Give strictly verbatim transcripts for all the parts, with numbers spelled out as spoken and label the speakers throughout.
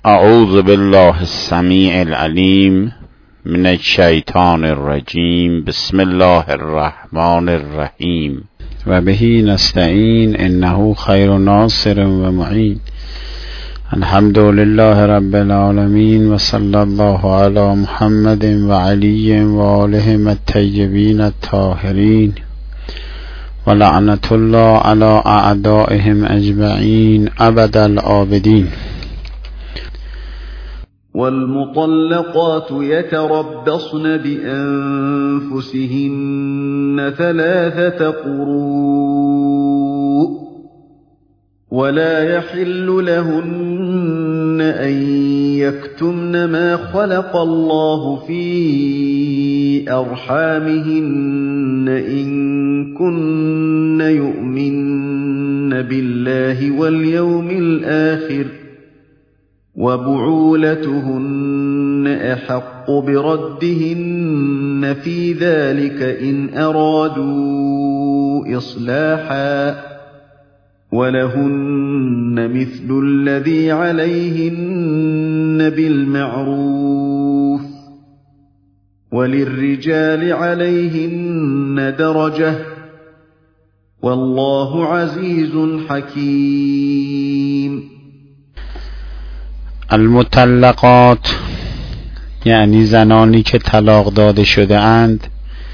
Speaker 1: اعوذ بالله السمیع العلیم من الشیطان الرجیم. بسم الله الرحمن الرحیم. و به نستعین انه خیر ناصر و معین. الحمد لله رب العالمین و صلی الله علی محمد و علی و آلهم الطیبین الطاهرین و لعنت الله علی اعدائهم اجمعین ابد الآبدین.
Speaker 2: والمطلقات يتربصن بأنفسهن ثلاثة قروء ولا يحل لهن أن يكتمن ما خلق الله في أرحامهن إن كن يؤمن بالله واليوم الآخر وبعولتهن أحق بردهن في ذلك إن أرادوا إصلاحا ولهن مثل الذي عليهن بالمعروف وللرجال عليهن درجة والله عزيز حكيم.
Speaker 1: المطلقات یعنی زنانی که طلاق داده شده اند،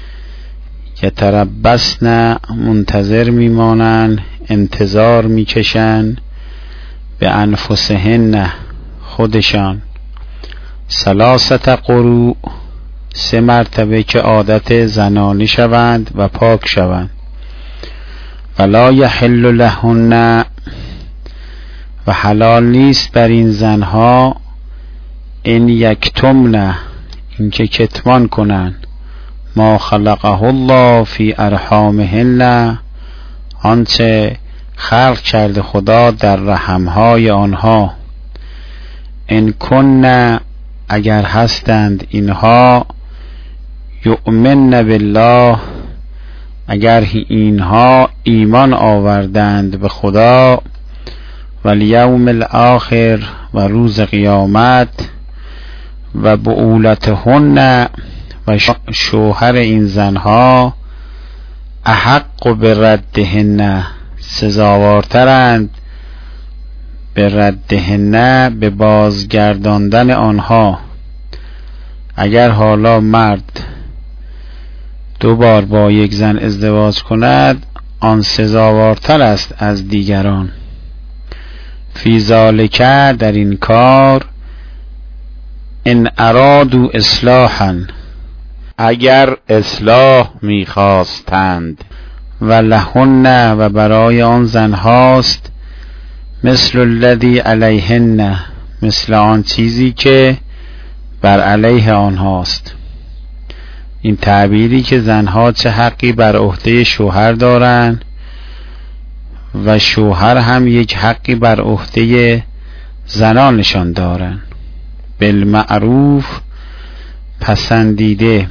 Speaker 1: یتربصن منتظر میمانند، انتظار میکشند، به انفسهن خودشان، ثلاثه قروء سه مرتبه که عادت زنانی شوند و پاک شوند. ولا یحل لهن و حلال نیست بر این زنها این یکتمن اینکه کتمان کنند ما خلقه الله فی ارحامهن آنچه خلق کرده خدا در رحمهای آنها. ان کن اگر هستند اینها یؤمن بالله اگر اینها ایمان آوردند به خدا و الیوم الاخر و روز قیامت و بعولتهن و شوهر این زنها احق به ردهن سزاوارترند به ردهن به بازگرداندن آنها. اگر حالا مرد دو بار با یک زن ازدواج کند آن سزاوارتر است از دیگران. فی ذالک در این کار ان ارادوا اصلاحا اگر اصلاح میخواستند و لهن و برای آن زنهاست مثل الذی علیهن مثل آن چیزی که بر علیه آنهاست. این تعبیری که زنها چه حقی بر عهده شوهر دارند و شوهر هم یک حقی بر عهده زنانشان دارند. بالمعروف پسندیده.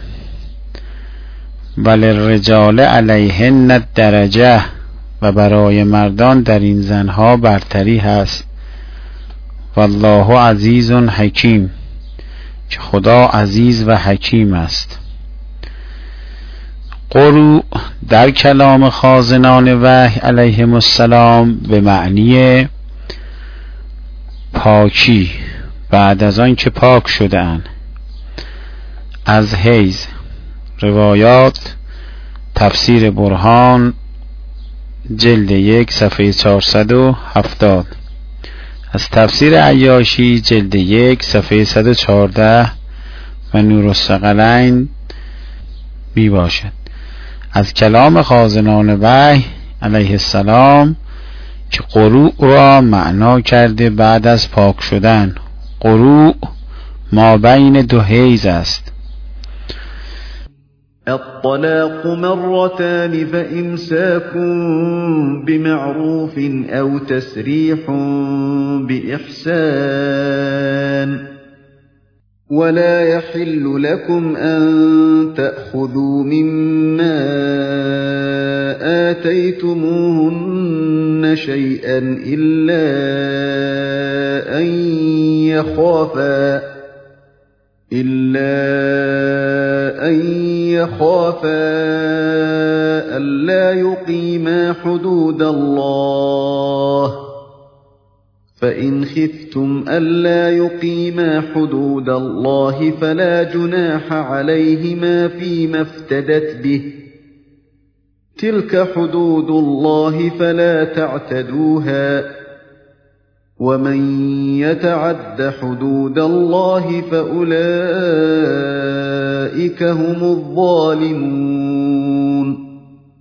Speaker 1: وللرجال علیهن درجه و برای مردان در این زنها برتری هست. والله عزیز حکیم که خدا عزیز و حکیم است. قروء در کلام خازنان وحی علیهم السلام به معنی پاکی بعد از آن که پاک شده اند از حیض. روایات تفسیر برهان جلد یک صفحه چهارصد و هفتاد، از تفسیر عیاشی جلد یک صفحه صد و چهارده و نور الثقلین می باشد. از کلام خازنان وحی علیه السلام که قروء را معنا کرده بعد از پاک شدن. قروء ما بین دو حیض است.
Speaker 2: الطلاق مرتان فإمساك بمعروف أو تسريح بإحسان ولا يحل لكم أن تأخذوا مما آتيتموهن شيئا إلا أن يخافا إلا أن يخافا ألا يقيما حدود الله فإن خفتم ألا يقيما حدود الله فلا جناح عليهما فيما افتدت به تلك حدود الله فلا تعتدوها ومن يتعد حدود الله فأولئك هم الظالمون.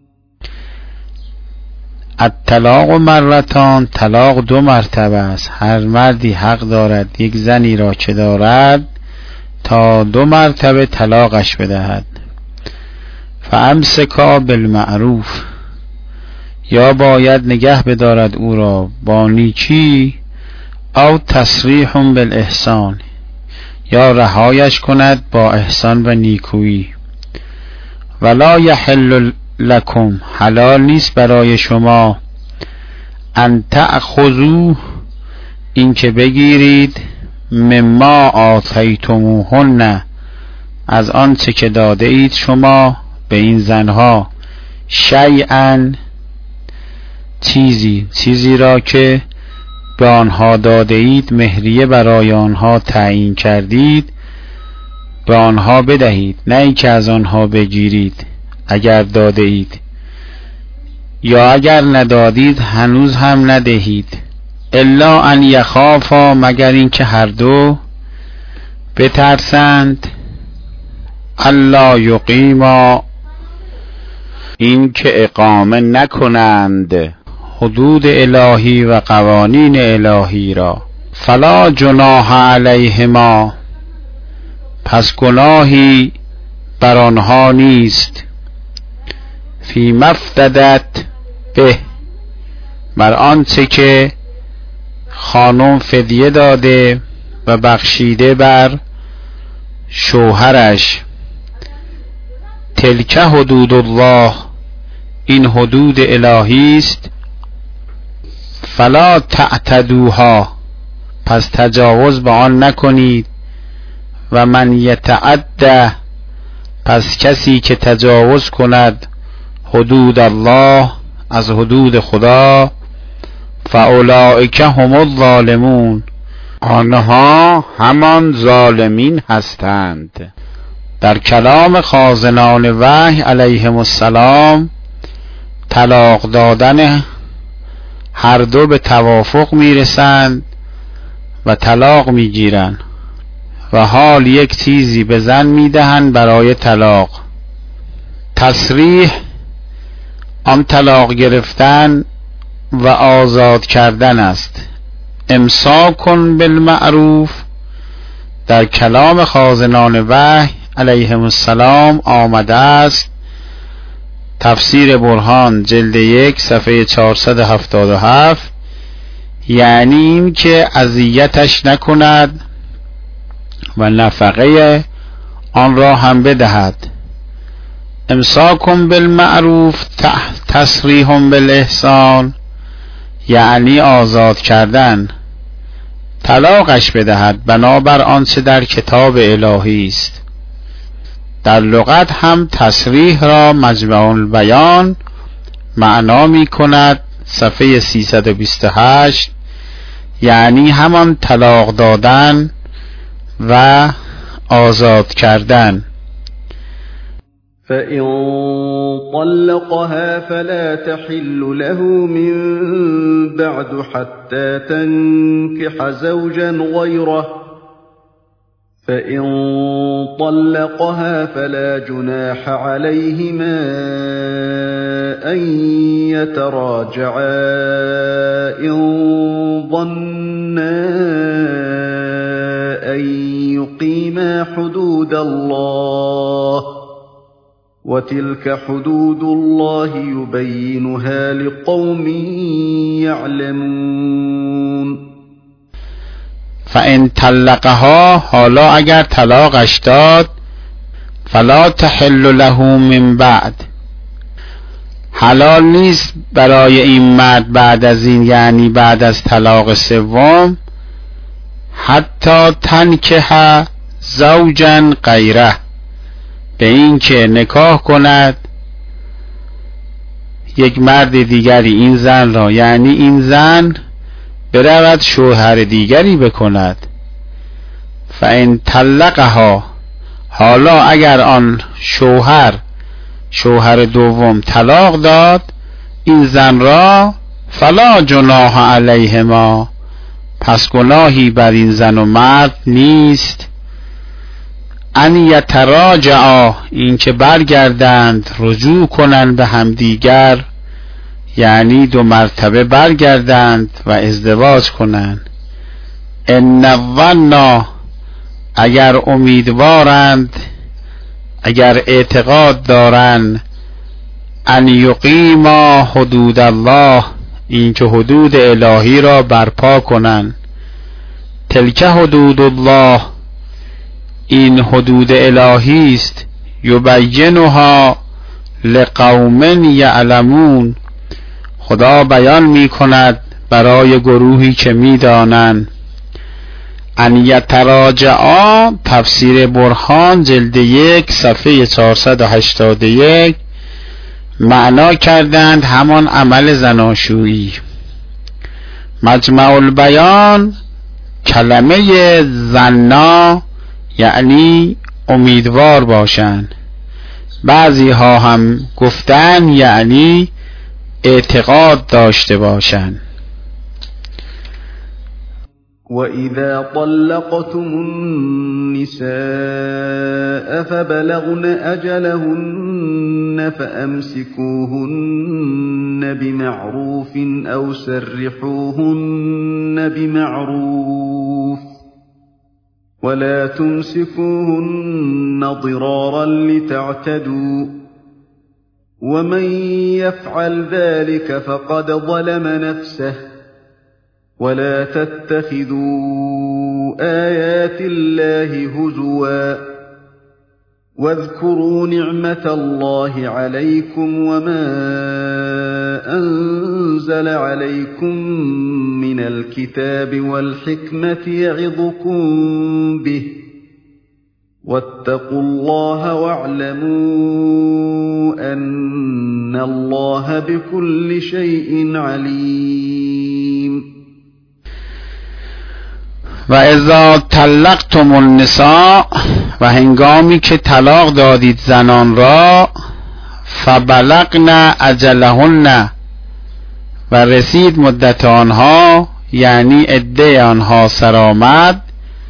Speaker 1: الطلاق مرتان، طلاق دو مرتبه است. هر مردی حق دارد یک زنی را که دارد تا دو مرتبه طلاقش بدهد. فامسکا بالمعروف، یا باید نگه بدارد او را با نیکی، او تسریح بالاحسان، یا رهایش کند با احسان و نیکویی. ولا یحل لکم، حلال نیست برای شما، ان تأخذوا، این که بگیرید، مما آتیتموهن، از آنچه که داده اید شما به این زنها، شیئا، چیزی چیزی را که به آنها داده اید، مهریه برای آنها تعیین کردید، به آنها بدهید، نه اینکه از آنها بگیرید اگر داده اید، یا اگر ندادید هنوز هم ندهید. الا ان یخافا، مگر اینکه هر دو بترسند، الا یقیما، این که اقامه نکنند حدود الهی و قوانین الهی را. فلا جناح علیهما، پس گناهی بر آنها نیست، فی مفتدت به، بر آنچه که خانم فدیه داده و بخشیده بر شوهرش. تلک حدود الله، این حدود الهی است. فلا تعتدوها، پس تجاوز به آن نکنید. و من یتعد، پس کسی که تجاوز کند حدود الله، از حدود خدا، فاولئک هم الظالمون، آنها همان ظالمین هستند. در کلام خازنان وحی علیهم السلام طلاق دادن هر دو به توافق میرسند و طلاق میگیرند و حال یک چیزی به زن میدهند برای طلاق. تصریح آن طلاق گرفتن و آزاد کردن است. امساکن بالمعروف در کلام خازنان وحی علیهم السلام آمده است. تفسیر برهان جلد یک صفحه چهارصد و هفتاد و هفت، یعنی این که اذیتش نکند و نفقه آن را هم بدهد. امساکم بالمعروف تسریح بالاحسان، یعنی آزاد کردن، طلاقش بدهد بنابر آنچه در کتاب الهی است. در لغت هم تصریح را مجمع البیان معنا می کند. صفحه سیصد و بیست و هشت، یعنی همان طلاق دادن و آزاد کردن.
Speaker 2: فإن طلقها فلا تحل له من بعد حتى تنكح زوجا غيره فإن طلقها فلا جناح عليهما أن يتراجعا إن ظنا أن يقيما حدود الله وتلك حدود الله يبينها لقوم يعلمون.
Speaker 1: فإن طلقها، حالا اگر طلاقش داد، فلا تحل له من بعد، حلال نیست برای این مرد بعد از این، یعنی بعد از طلاق سوم، حتی تنکح زوجا غیره، به این که نکاح کند یک مرد دیگری این زن را، یعنی این زن برود شوهر دیگری بکند. فإن طلقها، حالا اگر آن شوهر شوهر دوم طلاق داد این زن را، فلا جناح علیهما، پس گناهی بر این زن و مرد نیست. ان یتراجعا، این که برگردند رجوع کنند به همدیگر، یعنی دو مرتبه برگردند و ازدواج کنند. ان الظن، اگر امیدوارند، اگر اعتقاد دارند، ان یقیما حدود الله، این که حدود الهی را برپا کنند. تلک حدود الله، این حدود الهی است. یبینها لقوم یعلمون، خدا بیان می کند برای گروهی که می دانند. ان یتراجعا، تفسیر برهان جلد یک صفحه چهارصد و هشتاد و یک، معنا کردند همان عمل زناشویی. مجمع البیان، کلمه زنا یعنی امیدوار باشند، بعضی ها هم گفتن یعنی اعتقاد داشته باشند.
Speaker 2: وَإِذَا طَلَّقْتُمُ النِّسَاءَ فَبَلَغْنَ أَجَلَهُنَّ فَأَمْسِكُوهُنَّ بِمَعْرُوفٍ أَوْ سَرِّحُوهُنَّ بِمَعْرُوفٍ، وَلَا تُمْسِكُوهُنَّ ضِرَارًا لِتَعْتَدُوا، وَمَنْ يَفْعَلْ ذَلِكَ فَقَدْ ظَلَمَ نَفْسَهُ. ولا تتخذوا آيات الله هزوا، واذكروا نعمة الله عليكم وما أنزل عليكم من الكتاب والحكمة يعظكم به، واتقوا الله واعلموا أن الله بكل شيء عليم.
Speaker 1: و اذا طلقتم النساء، و هنگامی که طلاق دادید زنان را، فبلغن اجلهن، و رسید مدت آنها یعنی عده آنها سرآمد،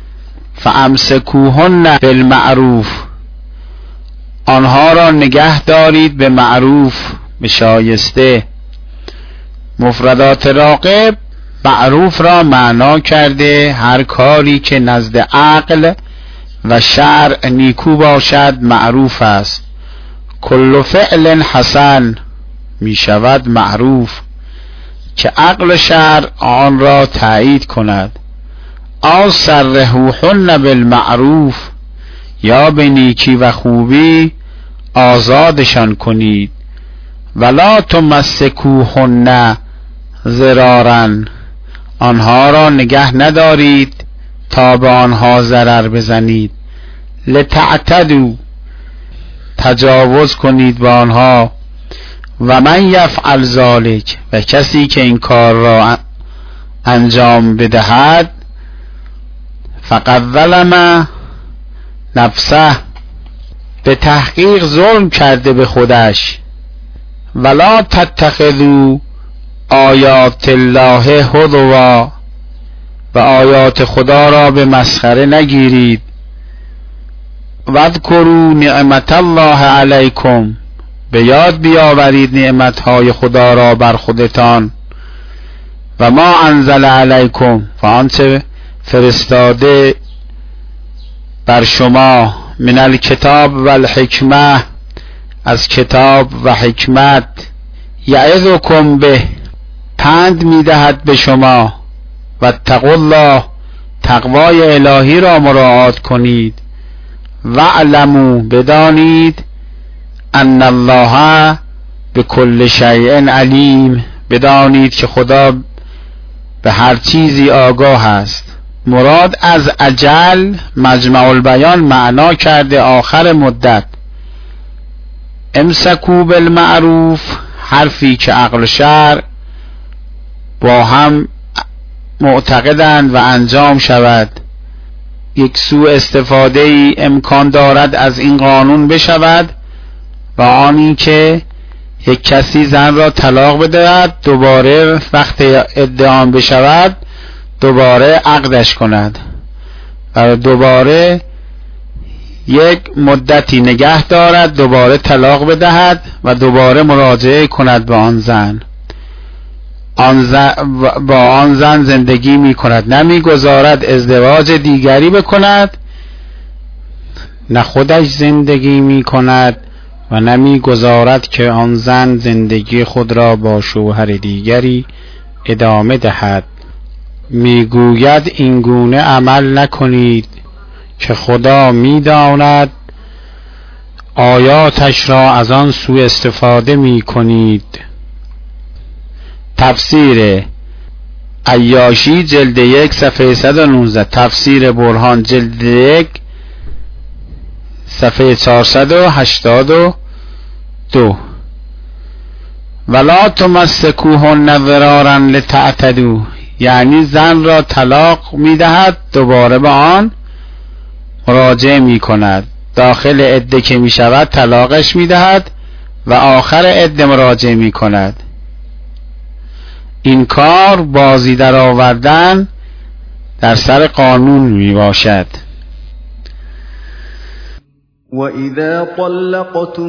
Speaker 1: فامسکوهن بالمعروف، آنها را نگه دارید به معروف، به شایسته. مفردات راغب معروف را معنا کرده هر کاری که نزد عقل و شرع نیکو باشد معروف است. کل فعل حسن می شود معروف که عقل و شرع آن را تایید کند. او سرحوهن بالمعروف، یا به نیکی و خوبی آزادشان کنید. ولا تمسکوهن ضرارا، آنها را نگه ندارید تا به آنها ضرر بزنید. لتعتدوا، تجاوز کنید با آنها. و من یفعل ذلک، و کسی که این کار را انجام بدهد، فقد ظلم نفسه، به تحقیق ظلم کرده به خودش. ولا تتخذوا آیات الله هزوا، و آیات خدا را به مسخره نگیرید. واذکروا نعمت الله علیکم، به یاد بیاورید نعمتهای خدا را بر خودتان. و ما انزل علیکم، و آنچه فرستاده بر شما، من الکتاب و الحکمه، از کتاب و حکمت. یعظکم به، پند میدهد به شما. و اتقوا الله، تقوای الهی را مراعات کنید. و علموا، بدانید، ان الله بكل شیء علیم، بدانید که خدا به هر چیزی آگاه است. مراد از اجل مجمع البیان معنا کرده آخر مدت. امسکوا بالمعروف، حرفی که عقل و شرع با هم معتقدند و انجام شود. یک سوء استفاده ای امکان دارد از این قانون بشود و آن این که یک کسی زن را طلاق بدهد، دوباره وقت ادعام بشود دوباره عقدش کند و دوباره یک مدتی نگه دارد، دوباره طلاق بدهد و دوباره مراجعه کند به آن زن. آن زن با آن زن زندگی می کند، نمی گذارد ازدواج دیگری بکند، نه خودش زندگی می کند و نمی گذارد که آن زن زندگی خود را با شوهر دیگری ادامه دهد. می گوید این گونه عمل نکنید که خدا می داند آیاتش را از آن سوء استفاده می کنید. تفسیر عیاشی جلد یک صفحه صد و نوزده، تفسیر برهان جلد یک صفحه چهارصد و هشتاد و دو. ولا تمسکوهن ضرارا لتعتدوا، یعنی زن را طلاق میدهد، دوباره به آن مراجعه می کند، داخل عده که می شود طلاقش می دهد و آخر عده مراجعه می کند. این کار بازی در آوردن در سر قانون می باشد.
Speaker 2: وَإِذَا طَلَّقْتُمُ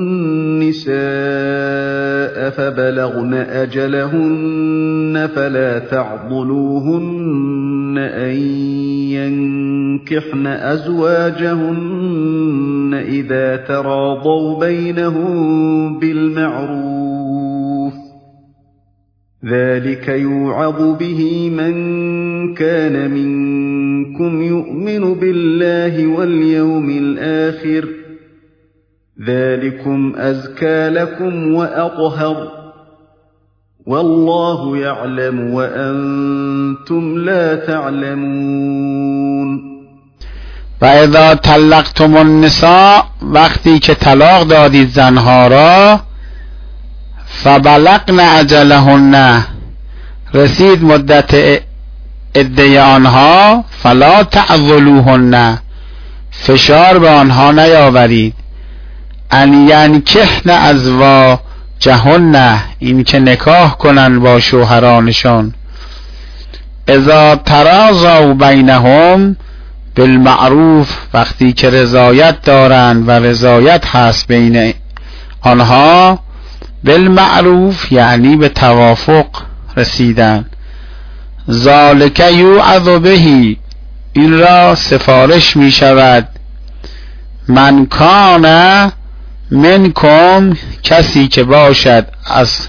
Speaker 2: النِّسَاءَ فَبَلَغْنَ أَجَلَهُنَّ فَلَا تَعْضُلُوهُنَّ أَن يَنكِحْنَ أَزْوَاجَهُنَّ إِذَا تَرَاضَوْا بَيْنَهُم بِالْمَعْرُوفِ، ذَلِكَ يُوعَظُ بِهِ مَن كَانَ مِنكُمْ يُؤْمِنُ بِاللَّهِ وَالْيَوْمِ الْآخِرِ، ذَلِكُمْ أَزْكَى لَكُمْ وَأَطْهَرُ، وَاللَّهُ يَعْلَمُ وَأَنْتُمْ لَا تعلمون.
Speaker 1: و اذا طلقتم النساء، وقتی که طلاق دادید زنها را، فبلغن اجلهن، رسید مدت عده آنها، فلا تعضلوهن، فشار به آنها نیاورید، ان ینکحن ازواجهن، این که نکاح کنند با شوهرانشان، اذا تراضوا بینهم بالمعروف، وقتی که رضایت دارند و رضایت هست بین آنها، بالمعروف یعنی به توافق رسیدن. ذالک یوعظ به، این را سفارش می شود، من کان منکم، کسی که باشد از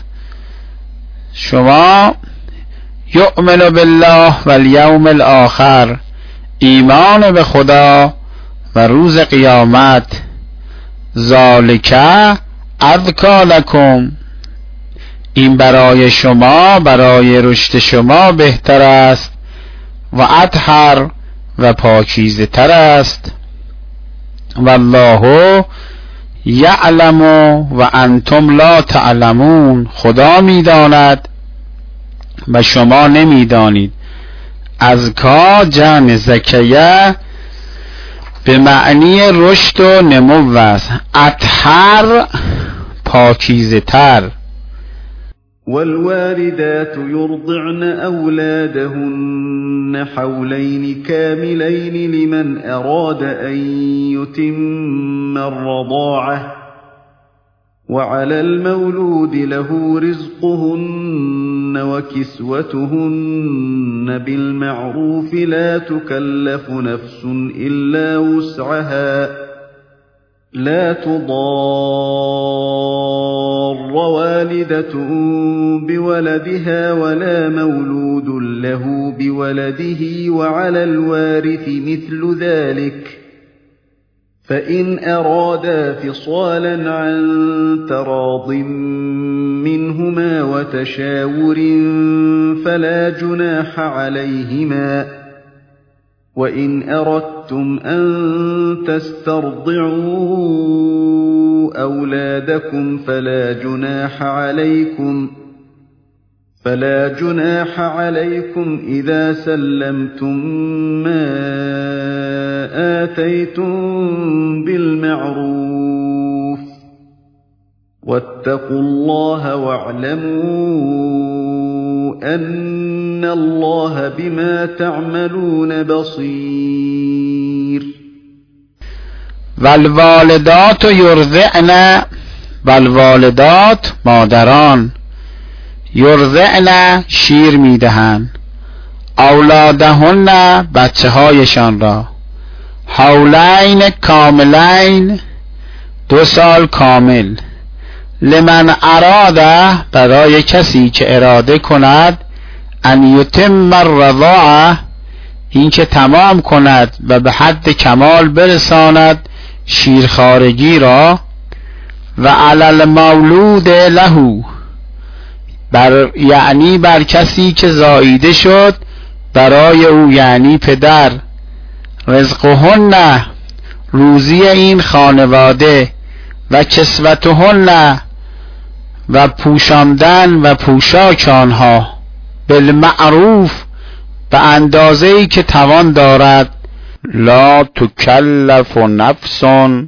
Speaker 1: شما، یؤمن بالله والیوم الاخر، ایمان به خدا و روز قیامت، ذالک اذکی لکم، این برای شما، برای رشد شما بهتر است، و اطهر، و پاکیزه تر است. والله یعلم و انتم لا تعلمون، خدا میداند و شما نمیدانید. ازکا جمع زکیه به معنی رشد و نمو است، اطهر پاکیزه تر.
Speaker 2: والوالدات يرضعن أولادهن حولين كاملين لمن أراد أن يتم الرضاعة، وعلى المولود له رزقهن وكسوتهن بالمعروف، لا تكلف نفس إلا وسعها، لا تضار والدة بولدها ولا مولود له بولده، وعلى الوارث مثل ذلك، فإن أرادا فصالا عن تراض منهما وتشاور فلا جناح عليهما، وَإِنْ أَرَدتُّمْ أَن تَسْتَرْضِعُوا أَوْلَادَكُمْ فَلَا جُنَاحَ عَلَيْكُمْ فَلَا جُنَاحَ عَلَيْكُمْ إِذَا سَلَّمْتُم مَّا آتَيْتُم بِالْمَعْرُوفِ ۗ وَاتَّقُوا اللَّهَ وَاعْلَمُوا أَنَّ اللَّهَ بِمَا تَعْمَلُونَ بَصِيرٌ.
Speaker 1: والوالدات یرضعن، والوالدات مادران، یرضعن شیر میدهند، اولادهن بچه هایشان را، حولین کاملین دو سال کامل، لمن اراده برای کسی که اراده کند، ان یتم الرضاعه این که تمام کند و به حد کمال برساند شیرخوارگی را، و علی المولود له بر یعنی بر کسی که زاییده شد برای او یعنی پدر، رزقهن روزی این خانواده، و کسوتهن و پوشاندن و پوشاک آنها، بالمعروف به اندازه‌ای که توان دارد، لا تکلف نفس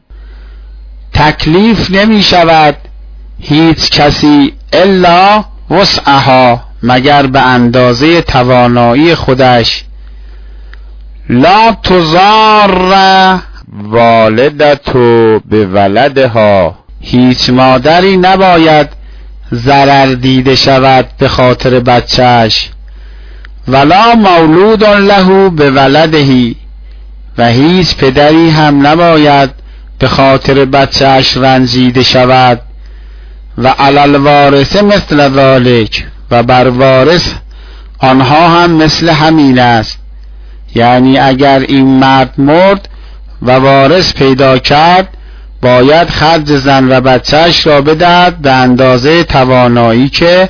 Speaker 1: تکلیف نمی شود هیچ کسی الا وسعها مگر به اندازه توانایی خودش، لا تضار والدت به ولدها هیچ مادری نباید ضرر دیده شود به خاطر بچهش، ولا مولود له به ولدهی و هیچ پدری هم نباید به خاطر بچهش رنجیده شود، و علی الوارث مثل ذلک و بر وارث آنها هم مثل همین است، یعنی اگر این مرد مرد و وارث پیدا کرد باید خرج زن و بچهش را بدهد به اندازه توانایی که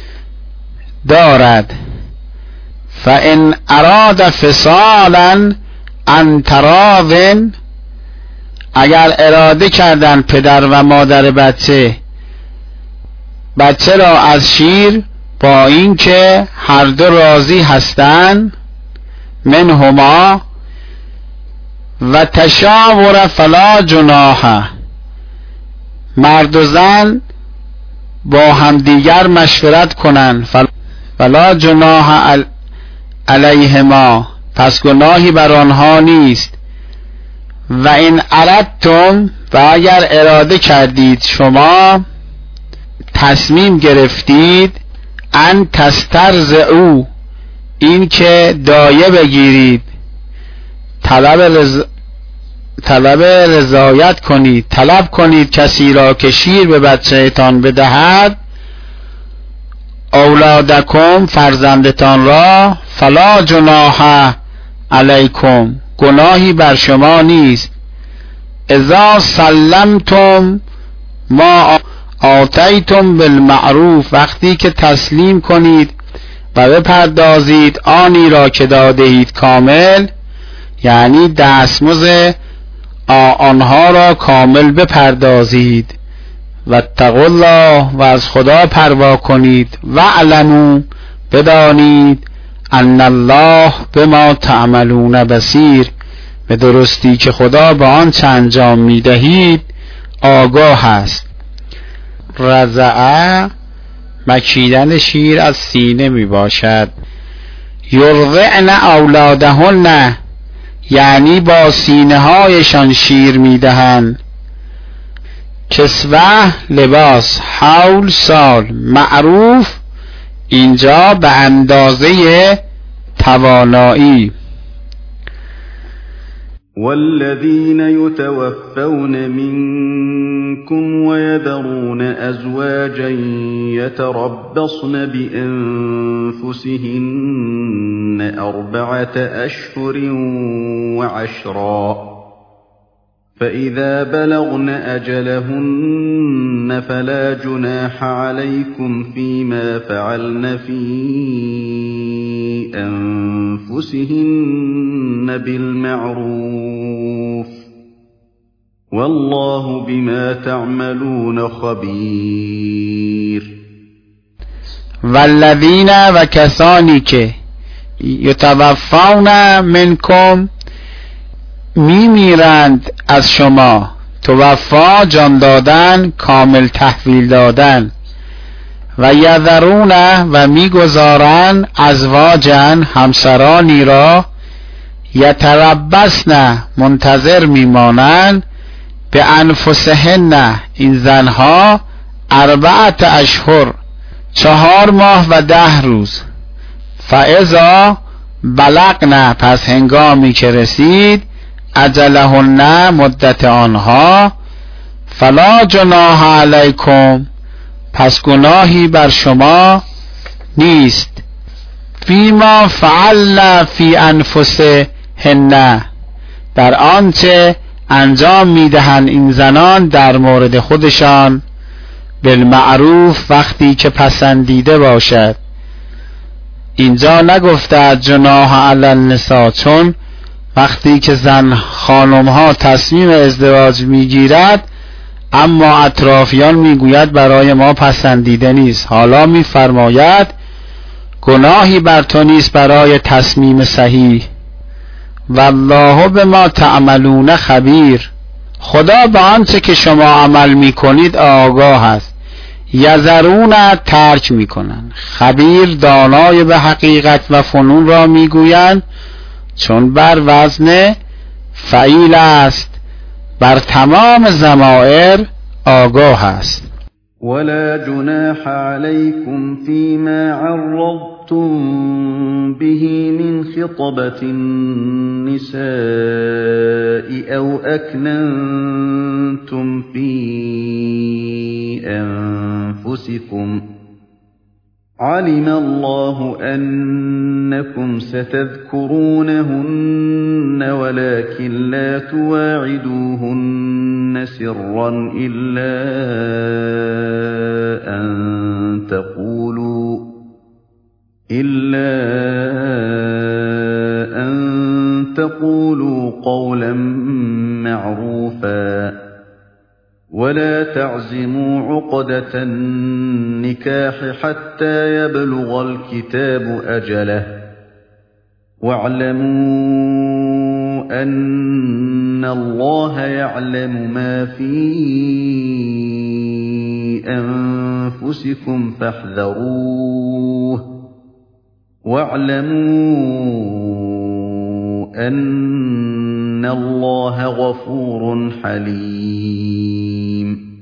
Speaker 1: دارد. فإن اراد فصالا عن تراض اگر اراده کردن پدر و مادر بچه بچه را از شیر با اینکه هر دو راضی هستند، منهما و تشاور فلا جناح مرد و زن با همدیگر مشورت کنند، فلا جناح علیهما پس گناهی بر آنها نیست. و این اردتم و اگر اراده کردید شما تصمیم گرفتید ان تسترضعوا این که دایه بگیرید، طلب رز... طلب رضایت کنید، طلب کنید کسی را که شیر به بچه‌تان بدهد، اولادکم فرزندتان را، فلا جناح علیکم گناهی بر شما نیست، اذا سلمتم ما آتیتم بالمعروف وقتی که تسلیم کنید و بپردازید آنی را که دادهید کامل، یعنی دستمزد آنها را کامل بپردازید. و اتقوا الله و از خدا پروا کنید، و اعلموا بدانید ان الله بما تعملون بصیر به درستی که خدا به آنچه انجام میدهید آگاه است. رضع مکیدن شیر از سینه می باشد. یرضعن اولادهن یعنی با سینه هایشان شیر می دهند. کسوه لباس، حول سال، معروف اینجا به اندازه توانایی.
Speaker 2: والذين يتوفون منكم ويذرون أزواجا يتربصن بأنفسهن أربعة أشهر وعشرا فإذا بلغن أجلهن فلا جناح عليكم فيما فعلن في أنفسهن بالمعروف والله بما تعملون خبیر.
Speaker 1: والذین و کسانی که یتوفون منکم میمیرند از شما، توفا جان دادن، کامل تحویل دادن، و یذرون و میگذارن ازواجن همسرانی را، یتربصن منتظر میمانند، به انفسهن این زنها، اربعت اشهر چهار ماه و ده روز، فاذا بلغن پس هنگامی که رسید، اجلهن مدت آنها، فلا جناح علیکم پس گناهی بر شما نیست، فیما فعلن فی انفسهن در آنچه انجام میدهند این زنان در مورد خودشان، بالمعروف وقتی که پسندیده باشد. اینجا نگفته جناح علی النساء، چون وقتی که زن خانم ها تصمیم ازدواج میگیرد اما اطرافیان میگوید برای ما پسندیده نیست، حالا میفرماید گناهی بر تو نیست برای تصمیم صحیح. والله بما تعملون خبیر، خدا به آنچه که شما عمل میکنید آگاه است. یذرون ترک میکنند، خبیر دانای به حقیقت و فنون را میگویند، چون بر وزن فعیل است، بر تمام ضمائر آگاه است.
Speaker 2: ولا جناح عليكم فيما عرضتم به من خطبة النساء أو أكننتم في أنفسكم، علم الله أنكم ستذكرونهن ولكن لا تواعدوهن سرا إلا أن تقولوا إلا أن تقولوا قولا معروفا، ولا تعزموا عقدة النكاح حتى يبلغ الكتاب أجله، واعلموا أن الله يعلم ما في أنفسكم فاحذروه، واعلموا أن الله غفور حليم.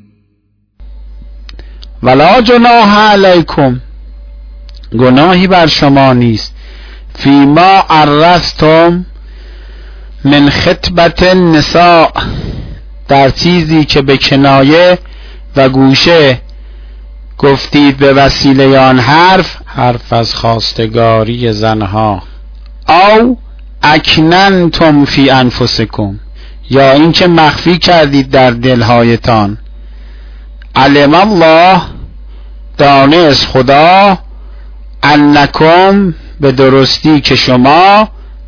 Speaker 1: ولا جناح علیکم گناهی بر شما نیست، فیما عرضتم من خطبت النساء در چیزی که به کنایه و گوشه گفتید به وسیله آن حرف، حرف از خواستگاری زنها، او اکننتم فی انفسکم یا اینکه مخفی کردید در دلهایتان. علم الله دانست خدا، انکم به درستی که شما،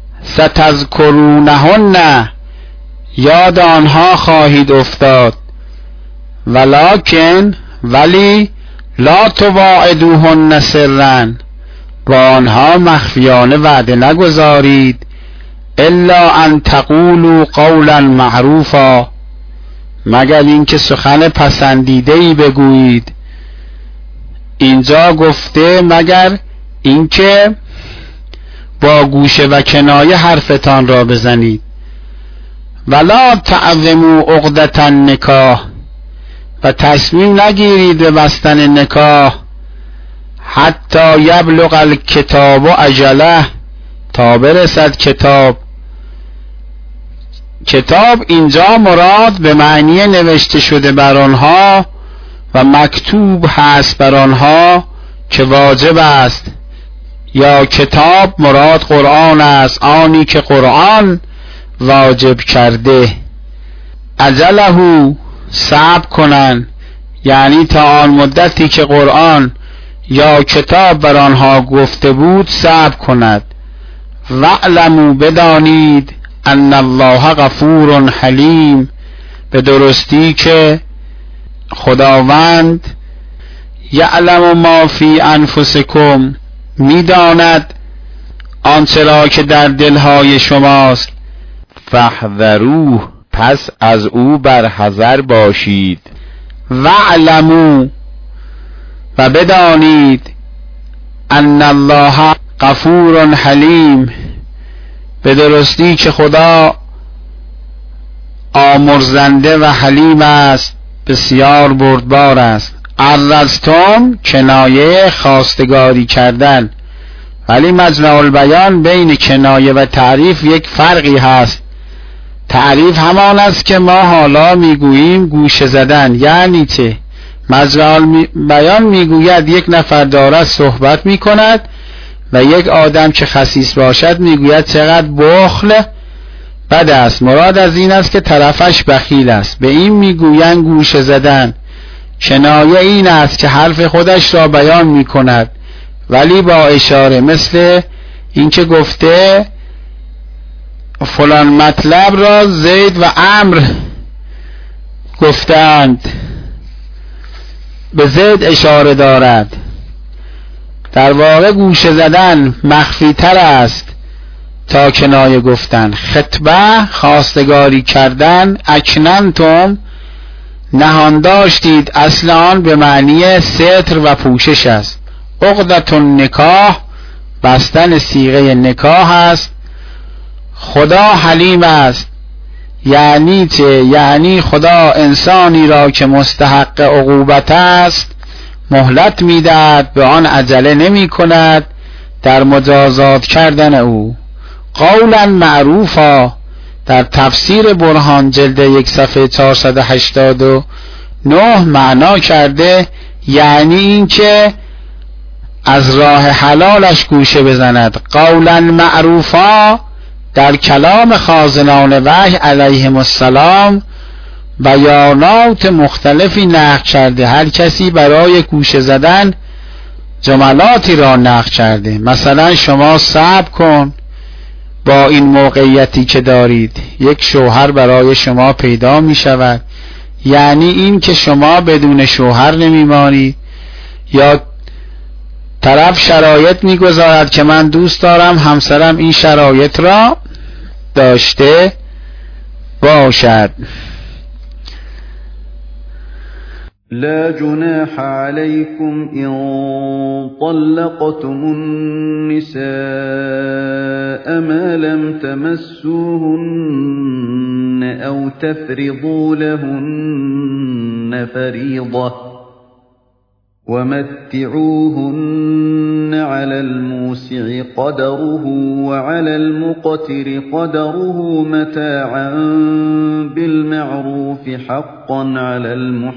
Speaker 1: ستذکرونهن یاد آنها خواهید افتاد، ولکن ولی لا تواعدوهن سرا با آنها مخفیانه وعده نگذارید، الا ان تقولوا قولا معروفا مگر اینکه سخن پسندیده‌ای بگویید. اینجا گفته مگر اینکه با گوشه و کنایه حرفتان را بزنید. ولا تعظموا عقدة النکاح و تصمیم نگیرید به بستن نکاح، حتی یبلغ الکتاب اجله تا برسد کتاب. کتاب اینجا مراد به معنی نوشته شده بر آنها و مکتوب هست بر آنها که واجب است، یا کتاب مراد قرآن است، آنی که قرآن واجب کرده. اجله صبر کنن، یعنی تا آن مدتی که قرآن یا کتاب بر آنها گفته بود صبر کند. وَاعْلَمُوا بدانید ان الله غفور حلیم، به درستی که خداوند یعلم ما فی انفسکم، میداند آنچه را که در دلهای شماست.
Speaker 3: فاحذروه، پس از او بر حذر باشید.
Speaker 1: وَاعْلَمُوا، و بدانید ان الله غفور حلیم، به درستی که خدا آمرزنده و حلیم است، بسیار بردبار است. عرضتم کنایه خواستگاری کردن، ولی مجمع البیان بین کنایه و تعریف یک فرقی هست. تعریف همان است که ما حالا میگوییم گوشه زدن، یعنی چه؟ مجمع البیان میگوید یک نفر دارد صحبت میکند و یک آدم که خسیس باشد میگوید چقدر بخل بد است. مراد از این است که طرفش بخیل است، به این میگویند گوشه زدن. کنایه این است که حرف خودش را بیان میکند ولی با اشاره، مثل اینکه گفته فلان مطلب را زید و عمرو گفتند، به زید اشاره دارد. در واقع گوشه زدن مخفی تر است تا کنایه گفتن. خطبه خواستگاری کردن، اکننتم نهان داشتید، اصل آن به معنی ستر و پوشش است. عقدة النکاح بستن صیغه نکاح است. خدا حلیم است، یعنی چه؟ یعنی خدا انسانی را که مستحق عقوبت است مهلت میدهد، به آن عجله نمی کند در مجازات کردن او. قولا معروفا در تفسیر برهان جلد یک صفحه چهارصد و هشتاد و نه معنا کرده، یعنی این که از راه حلالش گوشه بزند. قولا معروفا در کلام خازنان وحی علیهم السلام بیانات مختلفی نقل کرده. هر کسی برای گوشه زدن جملاتی را نقل کرده. مثلا شما صبر کن، با این موقعیتی که دارید یک شوهر برای شما پیدا می شود، یعنی این که شما بدون شوهر نمیمانید. یا طرف شرایط میگذارد که من دوست دارم همسرم این شرایط را داشته باشد.
Speaker 2: لا جناح عليكم إن طلقتم النساء ما لم تمسوهن أو تفرضوا لهن فريضة ومتعوهن على الموسع قدره وعلى المقتر قدره متاعا بالمعروف حقا على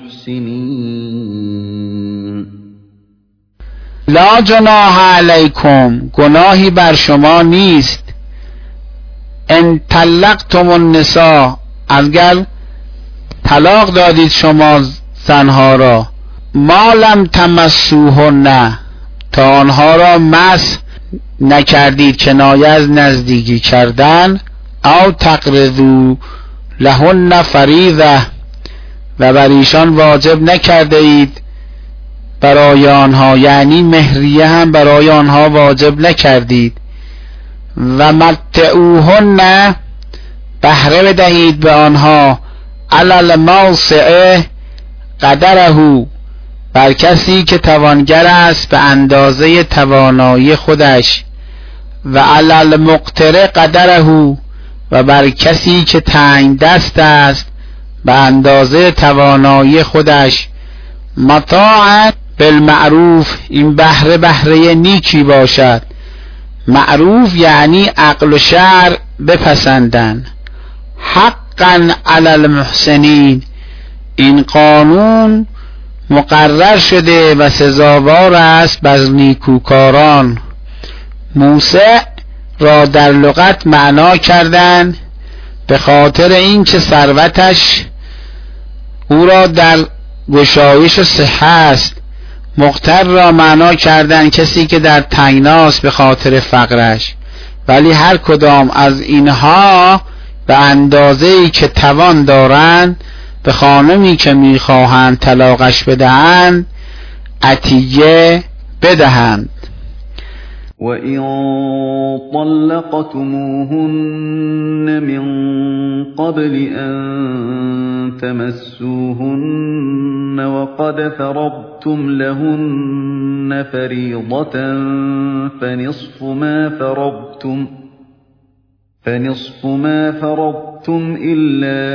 Speaker 2: المحسنين.
Speaker 1: لا جناح علیکم، گناهی بر شما نیست. ان طلقتم النساء، اگر طلاق دادید شما زنها را، ما لم تمسوهن، تا آنها را مس نکردید، کنایه از نزدیکی کردن. او تقرضوا لهن فریضه، و بر ایشان واجب نکرده اید برای آنها، یعنی مهریه هم برای آنها واجب نکردید. و متعوهن، بهره بدهید به آنها، علی الموسع قدره، بر کسی که توانگر است به اندازه توانایی خودش. و علی المقتر قدره، و بر کسی که تنگ دست است به اندازه توانایی خودش. متاع بالمعروف، این بهره بهره نیکی باشد. معروف یعنی عقل و شرع بپسندن. حقا علی المحسنین، این قانون مقرر شده و سزاوار است بر نیکوکاران. موسع را در لغت معنا کردن به خاطر این که ثروتش او را در گشایش و صحه است. مقتر را معنا کردن کسی که در تنگناست به خاطر فقرش. ولی هر کدام از اینها به اندازه‌ای که توان دارند به خانمی که میخواهند طلاقش بدهند عطیه بدهند.
Speaker 2: وَإِن طَلَّقْتُمُوهُنَّ مِن قَبْلِ أَن تَمَسُّوهُنَّ وَقَدْ فَرَضْتُمْ لَهُنَّ فَرِيضَةً فَنِصْفُ مَا فَرَضْتُمْ فَنِصْفُ مَا فَرَضْتُمْ إِلَّا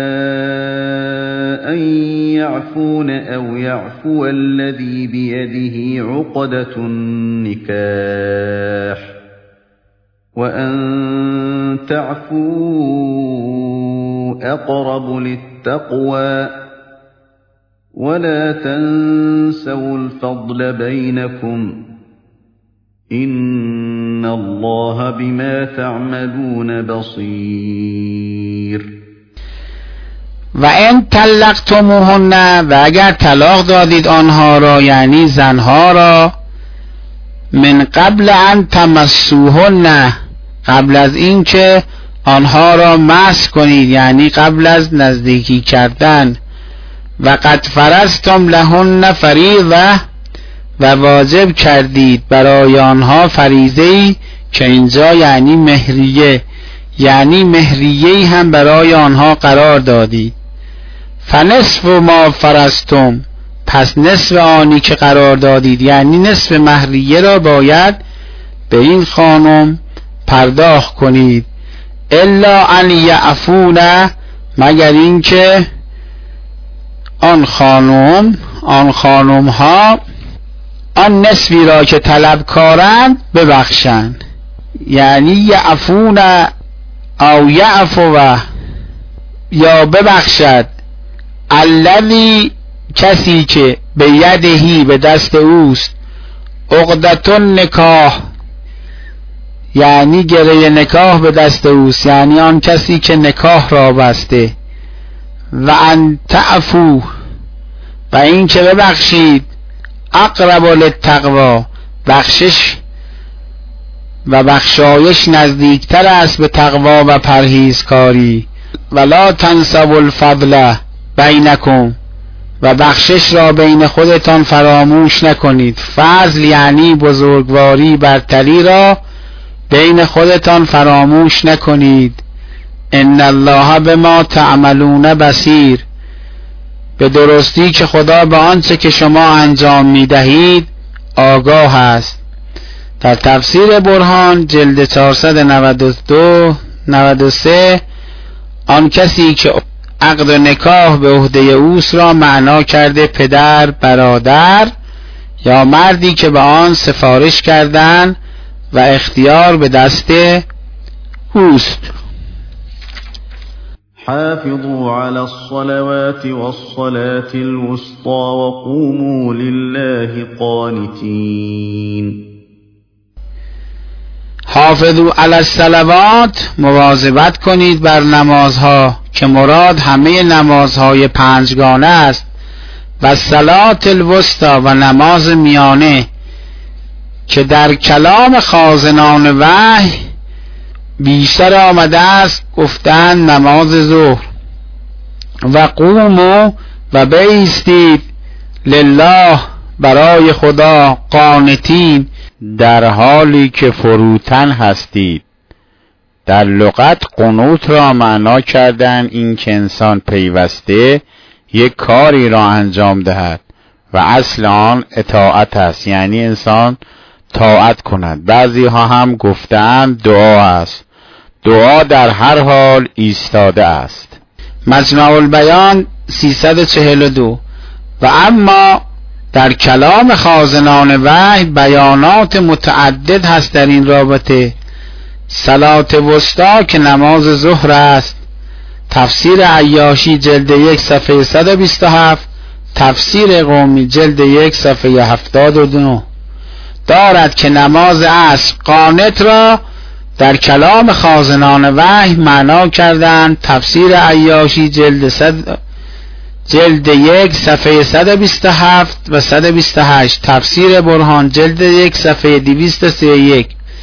Speaker 2: أَن يَعْفُونَ أَوْ يَعْفُوَ الَّذِي بِيَدِهِ عُقْدَةُ النِّكَاحِ وَأَن تَعْفُوا أَقْرَبُ لِلتَّقْوَى وَلَا تَنسَوُا الْفَضْلَ بَيْنَكُمْ إِنَّ اللَّهَ بِمَا تَعْمَلُونَ بَصِيرٌ.
Speaker 1: و ان طلقتموهن، و اگر طلاق دادید آنها را، یعنی زنها را، من قبل ان تمسوهن، قبل از این که آنها را مس کنید، یعنی قبل از نزدیکی کردن، و قد فرضتم لهن فریضه، و واجب کردید برای آنها فریضه‌ای که اینجا یعنی مهریه، یعنی مهریه‌ای هم برای آنها قرار دادید. فنصف ما فرضتم، پس نصف آنی که قرار دادید یعنی نصف مهریه را باید به این خانم پرداخت کنید. الا ان یعفون، مگر اینکه آن خانم آن خانم ها آن نصفی را که طلبکارند ببخشند، یعنی یعفون او یعفو، یا ببخشد الذی، کسی که به یدهی به دست اوست، عقدة النکاح، یعنی گره نکاح به دست اوست، یعنی آن کسی که نکاح را بسته. و ان تعفو، و این که ببخشید، اقرب للتقوی، بخشش و بخشایش نزدیکتر است به تقوا و پرهیزکاری. ولا تنسوا الفضل بینکم، و بخشش را بین خودتان فراموش نکنید. فضل یعنی بزرگواری، برتری را بین خودتان فراموش نکنید. ان الله بما تعملون بصیر، به درستی که خدا به آنچه که شما انجام میدهید آگاه است. در تفسیر برهان جلد چهارصد و نود و دو نود و سه، آن کسی که عقد و نکاح به عهده اوست را معنا کرده پدر، برادر یا مردی که به آن سفارش کردن و اختیار به دست اوست.
Speaker 2: حافظوا على الصلوات والصلاة الوسطى وقوموا لله قانتين.
Speaker 1: حافظوا علی الصلوات، مواظبت کنید بر نمازها، که مراد همه نمازهای پنجگانه است، و صلات الوسطی، و نماز میانه، که در کلام خازنان وحی بیشتر آمده است گفتند نماز ظهر. و قوموا، و بایستید، لله، برای خدا، قانتین،
Speaker 3: در حالی که فروتن هستید. در لغت قنوت را معنا کردن این که انسان پیوسته یک کاری را انجام دهد و اصل آن اطاعت است، یعنی انسان طاعت کند. بعضی ها هم گفتند دعا است. دعا در هر حال ایستاده است.
Speaker 1: مجمع البیان سیصد و چهل و دو. و اما در کلام خازنان وحی بیانات متعدد هست در این رابطه. صلات وسطی که نماز ظهر است، تفسیر عیاشی جلد یک صفحه صد و بیست و هفت، تفسیر قومی جلد یک صفحه هفتاد و دو دارد که نماز عصر قانت را در کلام خازنان وحی معنا کردند. تفسیر عیاشی جلد صد جلد یک صفحه صد و بیست و هفت و صد و بیست و هشت، تفسیر برهان جلد یک صفحه دویست و سی و یک،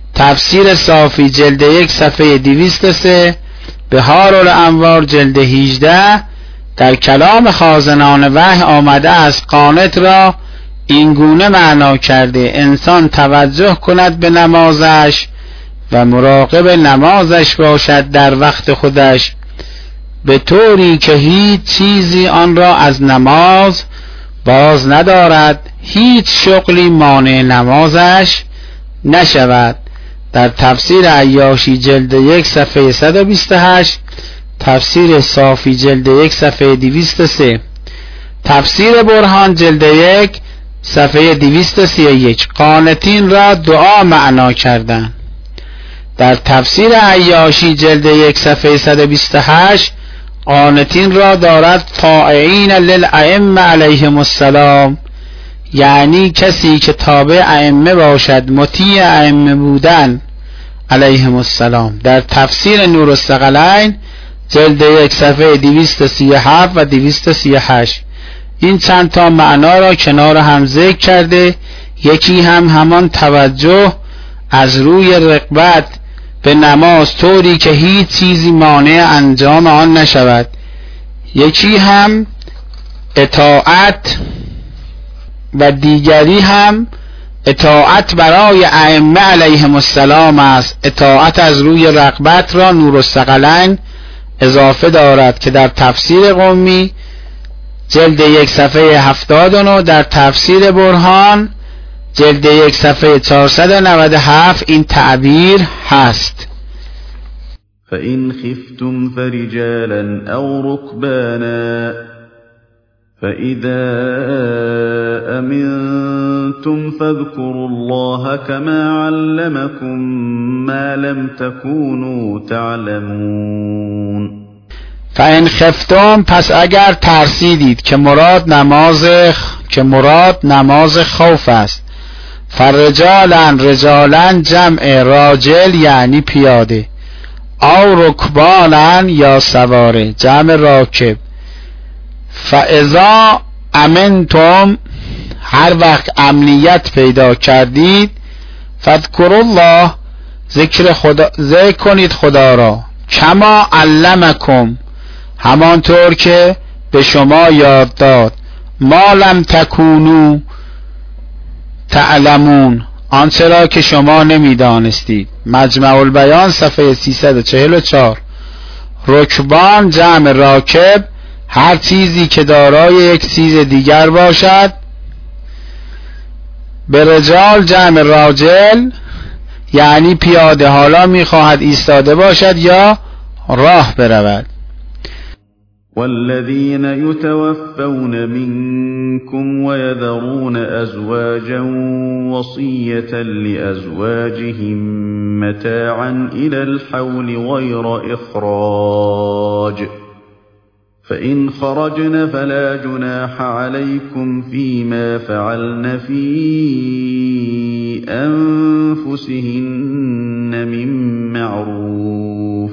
Speaker 1: تفسیر صافی جلد یک صفحه دویست و سه، بهار الانوار جلد هجده. در کلام خازنان وحی آمده است قانت را اینگونه معنا کرده انسان توجه کند به نمازش و مراقب نمازش باشد در وقت خودش، به طوری که هیچ چیزی آن را از نماز باز ندارد، هیچ شغلی مانع نمازش نشود. در تفسیر عیاشی جلد یک صفحه صد و بیست و هشت، تفسیر صافی جلد یک صفحه دویست و سه، تفسیر برهان جلد یک صفحه دویست و سی و یک. قانتین را دعا معنا کردن. در تفسیر عیاشی جلد یک صفحه صد و بیست و هشت، قانتین را دارد طائعین للائمه علیهم السلام، یعنی کسی که تابع ائمه باشد، مطیع ائمه بودن علیهم السلام. در تفسیر نور الثقلین جلد یک صفحه دویست و سی و هفت و دویست و سی و هشت این چند تا معنا را کنار هم ذکر کرده. یکی هم همان توجه از روی رغبت به نماز طوری که هیچ چیزی مانع انجام آن نشود، یکی هم اطاعت و دیگری هم اطاعت برای ائمه علیهم السلام است. اطاعت از روی رغبت را نور الثقلین اضافه دارد که در تفسیر قمی جلد یک صفحه هفتاد و نه، در تفسیر برهان جلد یک صفحه چهارصد و نود و هفت این تعبیر هست.
Speaker 2: فَإِنْ خِفْتُمْ فَرِجَالًا أَوْ رُكْبَانًا فَإِذَا أَمِنْتُمْ فَاذْكُرُوا اللَّهَ كَمَا عَلَّمَكُمْ مَا لَمْ تَكُونُوا تَعْلَمُونَ.
Speaker 1: فَإِنْ خِفْتُمْ، پس اگر ترسیدید که مراد نماز که مراد نماز خوف است. فرجالا، رجالا جمع راجل یعنی پیاده، او رکبانا یا سواره جمع راکب. فاذا امنتم، هر وقت امنیت پیدا کردید، فاذکروا الله، ذکر خدا ذکر کنید خدا را، کما علمکم، همانطور که به شما یاد داد، ما لم تکونوا تعلمون، آنچه را که شما نمیدانستید. مجمع البیان صفحه سیصد و چهل و چهار. رکبان جمع راکب، هر چیزی که دارای یک چیز دیگر باشد. به رجال جمع راجل یعنی پیاده، حالا میخواهد ایستاده باشد یا راه برود.
Speaker 2: والذين يتوفون منكم ويذرون أزواجا وصية لأزواجهم متاعا إلى الحول غير إخراج، فإن خرجن فلا جناح عليكم فيما فعلن في أنفسهن من معروف،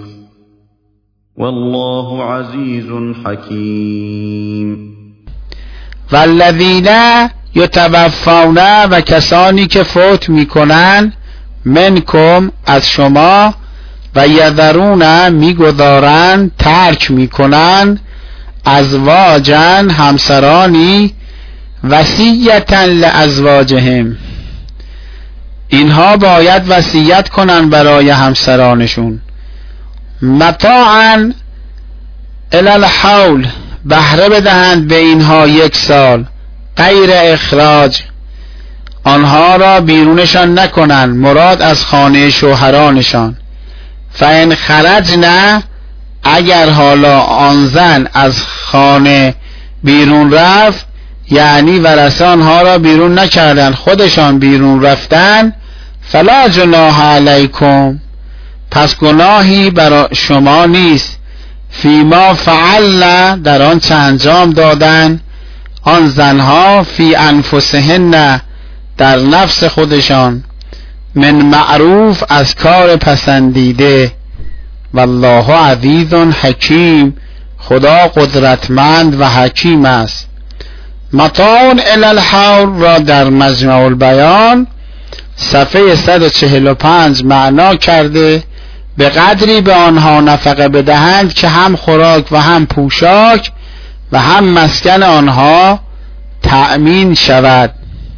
Speaker 2: والله عزیز حکیم.
Speaker 1: والذین یتوفون، و کسانی که فوت میکنن، منکم از شما، و یذرون میگذارن ترک میکنن، ازواجن همسرانی، وصیتا لازواجهم، اینها باید وصیت کنن برای همسرانشون، متاعا الی الحول، بهره بدهند به اینها یک سال، غیر اخراج، آنها را بیرونشان نکنند، مراد از خانه شوهرانشان. فإن خرجنا، اگر حالا آن زن از خانه بیرون رفت، یعنی ورثه آنها را بیرون نکردند، خودشان بیرون رفتن، فلا جناح علیکم، پس گناهی برای شما نیست، فیما فعلن، در آن چه انجام دادن آن زنها، فی انفسهن، در نفس خودشان، من معروف، از کار پسندیده، والله عزیز حکیم، خدا قدرتمند و حکیم است. متاع الی الحول را در مجمع البیان صفحه صد و چهل و پنج معنا کرده به قدری به آنها نفقه بدهند که هم خوراک و هم پوشاک و هم مسکن آنها تأمین شود.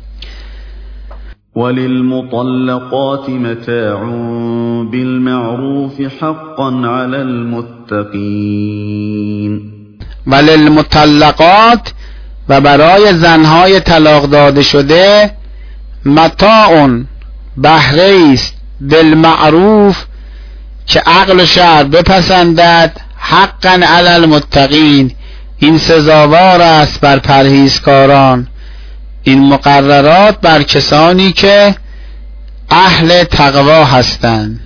Speaker 2: وللمطلقات متاع بالمعروف حقا علی المتقین.
Speaker 1: وللمطلقات و برای زنهای طلاق داده شده متاع بهره است بالمعروف که عقل و شرع بپسندد حقا علی المتقین این سزاوار است بر پرهیزکاران. این مقررات بر کسانی که اهل تقوا هستند.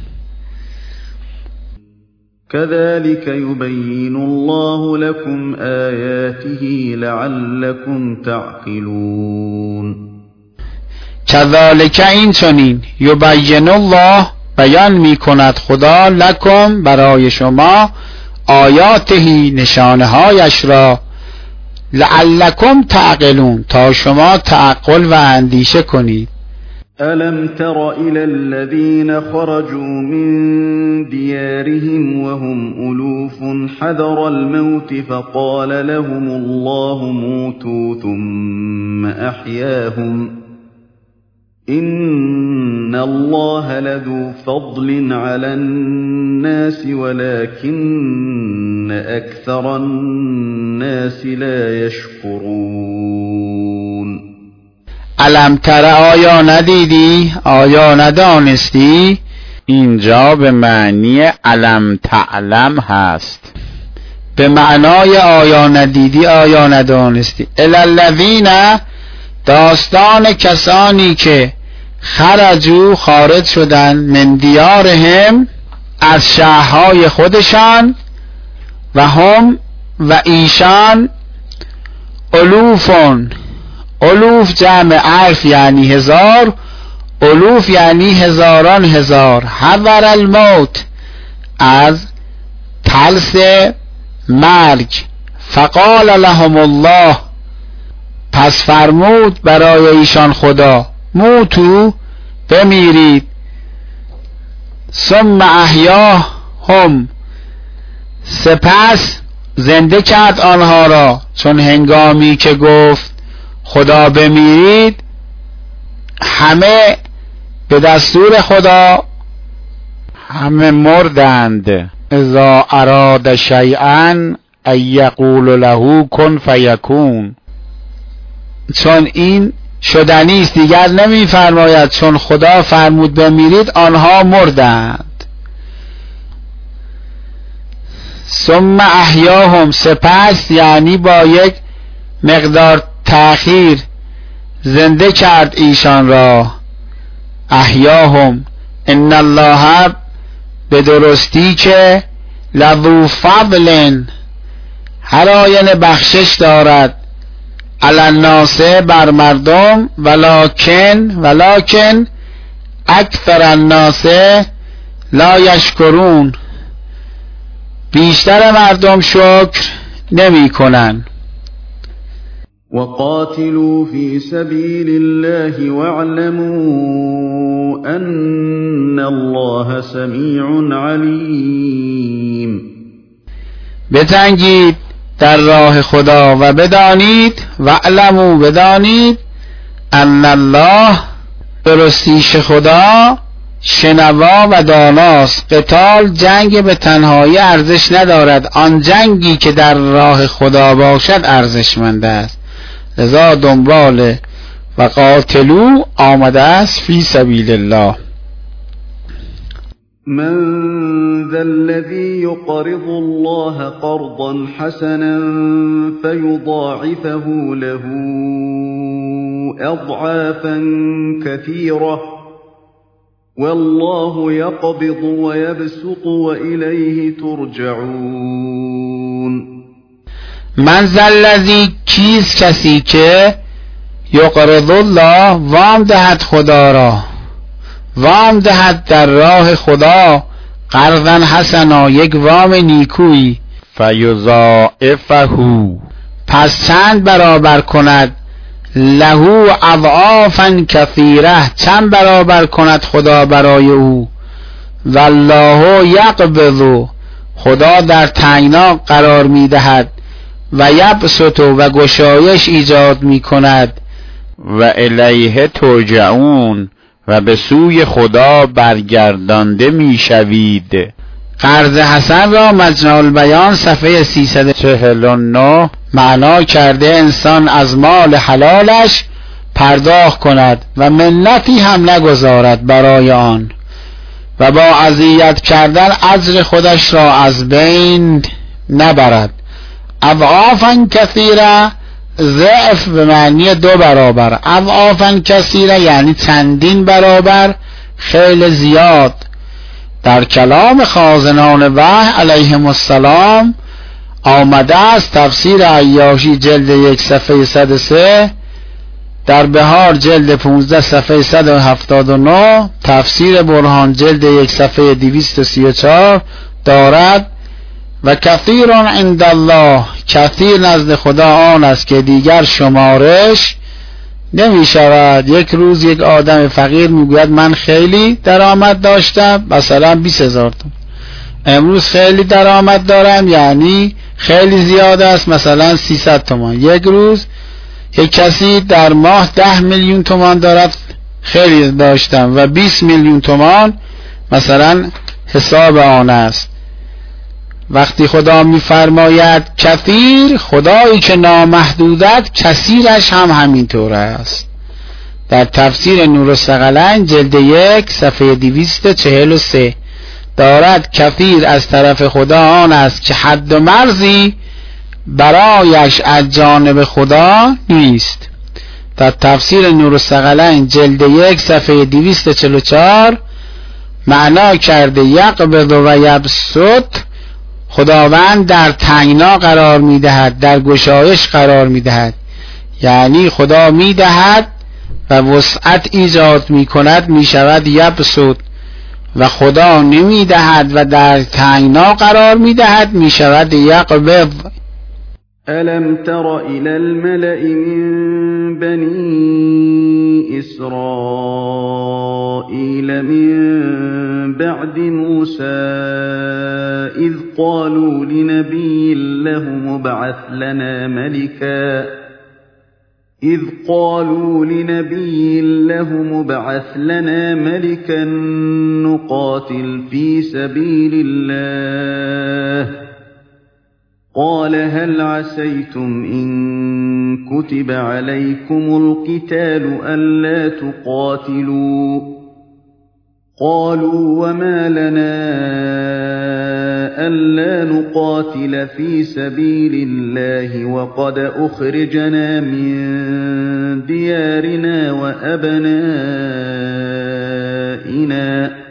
Speaker 2: كذلك يبين الله لكم آياته لعلكم تعقلون.
Speaker 1: کذالک این چنین یبین الله بیان می کند خدا لکم برای شما آیاته نشانه هایش را لعلکم تعقلون تا شما تعقل و اندیشه کنید.
Speaker 2: ألم تر إلى الذين خرجوا من ديارهم وهم ألوف حذر الموت فقال لهم الله موتوا ثم أحياهم إن الله لذو فضل على الناس ولكن أكثر الناس لا يشكرون.
Speaker 1: علم تر آیا ندیدی آیا ندانستی؟
Speaker 3: اینجا به معنی علم تعلم هست،
Speaker 1: به معنای آیا ندیدی آیا ندانستی. الذین داستان کسانی که خرجو خارج شدن من دیارهم از شهرهای خودشان و هم و ایشان الوفون، الوف جمع الف یعنی هزار، الوف یعنی هزاران هزار، حذر الموت از ترس مرگ، فقال لهم الله پس فرمود برای ایشان خدا موتو بمیرید، ثم احیاهم سپس زنده کرد آنها را، چون هنگامی که گفت خدا بمیرید همه به دستور خدا
Speaker 3: همه مردند. اذا اراد شیئا ان یقول له کن فیکون،
Speaker 1: چون این شدنی است دیگر نمی فرماید چون خدا فرمود بمیرید آنها مردند. ثم احیاهم سپس یعنی با یک مقدار تأخیر زنده کرد ایشان را. احیاهم ان الله به درستی که لذو فضل هر آینه بخشش دارد علی الناس بر مردم، ولکن ولکن اکثر الناس لا یشکرون بیشتر مردم شکر نمی کنند.
Speaker 2: وقاتلوا في سبيل الله واعلموا أن الله سميع عليم.
Speaker 1: بجنگید در راه خدا و بدانید واعلموا بدانید ان الله درستیش خدا شنوا و داناست. قتال جنگ به تنهایی ارزش ندارد، آن جنگی که در راه خدا باشد ارزشمند است. لذا دنبال و قاتلو آمده است فی سبیل الله.
Speaker 2: من ذا الذي يقرض الله قرضا حسنا فيضاعفه له أضعافا كثيرة والله يقبض ويبسط وإليه ترجعون.
Speaker 1: من ذا الذی کیست کسی که یقرض الله وام دهد خدا را، وام دهد در راه خدا، قرضا حسنا یک وام نیکویی،
Speaker 3: فیضاعفه
Speaker 1: پس چند برابر کند لهو اضعافا کثیره، چند برابر کند خدا برای او. والله یقبض، خدا در تنگنا قرار میدهد. و یبسط، و گشایش ایجاد میکند.
Speaker 3: و الیه ترجعون، و به سوی خدا برگردانده میشوید.
Speaker 1: قرض حسن را مجمع البیان صفحه سیصد و چهل و نه معنا کرده انسان از مال حلالش پرداخت کند و منتی هم نگذارد برای آن و با اذیت کردن اجر خودش را از بین نبرد. اضعافا کثیره، ضعف به معنی دو برابر، اضعافا کثیره یعنی چندین برابر، خیلی زیاد. در کلام خازنان وحی علیهم السلام آمده است، تفسیر عیاشی جلد یک صفحه صد و سه، در بهار جلد پانزده صفحه صد و هفتاد و نه، تفسیر برهان جلد یک صفحه دویست و سی و چهار دارد و کثیر عند الله، کثیر نزد خدا آن است که دیگر شمارش نمی شود. یک روز یک آدم فقیر میگوید من خیلی درآمد داشتم، مثلا بیست هزار تومان، امروز خیلی درآمد دارم یعنی خیلی زیاد است، مثلا سیصد تومان. یک روز یک کسی در ماه ده میلیون تومان دارد، خیلی داشتم، و بیست میلیون تومان مثلا حساب آن است. وقتی خدا میفرماید کثیر، خدایی که نامحدودت، کثیرش هم همینطور است. در تفسیر نور الثقلین جلد یک صفحه دویست و چهل و سه دارد کثیر از طرف خدا آن است که حد و مرزی برایش از جانب خدا نیست. در تفسیر نور الثقلین جلد یک صفحه دویست و چهل و چهار معنا کرده یقبض و یبسط، خداوند در تنگنا قرار میدهد، در گشایش قرار میدهد، یعنی خدا میدهد و وسعت ایجاد میکند، میشود یبسط، و خدا نمیدهد و در تنگنا قرار میدهد، میشود یقبض.
Speaker 2: ألم تر إلى الملأ من بني إسرائيل من بعد موسى إذ قالوا لنبي له مبعث لنا ملكا إذ قالوا لنبي له مبعث لنا ملكا نقاتل في سبيل الله قال هل عسيتم إن كتب عليكم القتال ألا تقاتلوا قالوا وما لنا ألا نقاتل في سبيل الله وقد أخرجنا من ديارنا وأبنائنا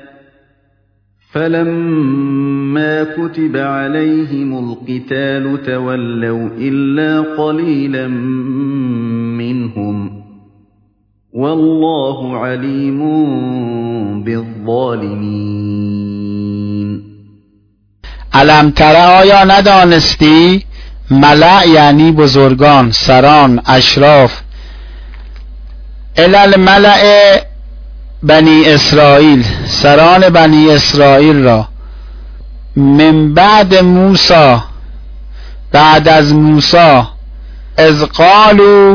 Speaker 2: فلما كتب عليهم القتال تولوا إلا قليلا منهم والله عليم بالظالمين.
Speaker 1: علم تر، آیا ندانستی؟ ملأ یعنی بزرگان، سران، اشراف. الال ملأ بنی اسرائیل، سران بنی اسرائیل را، من بعد موسی، بعد از موسی، اذ قالوا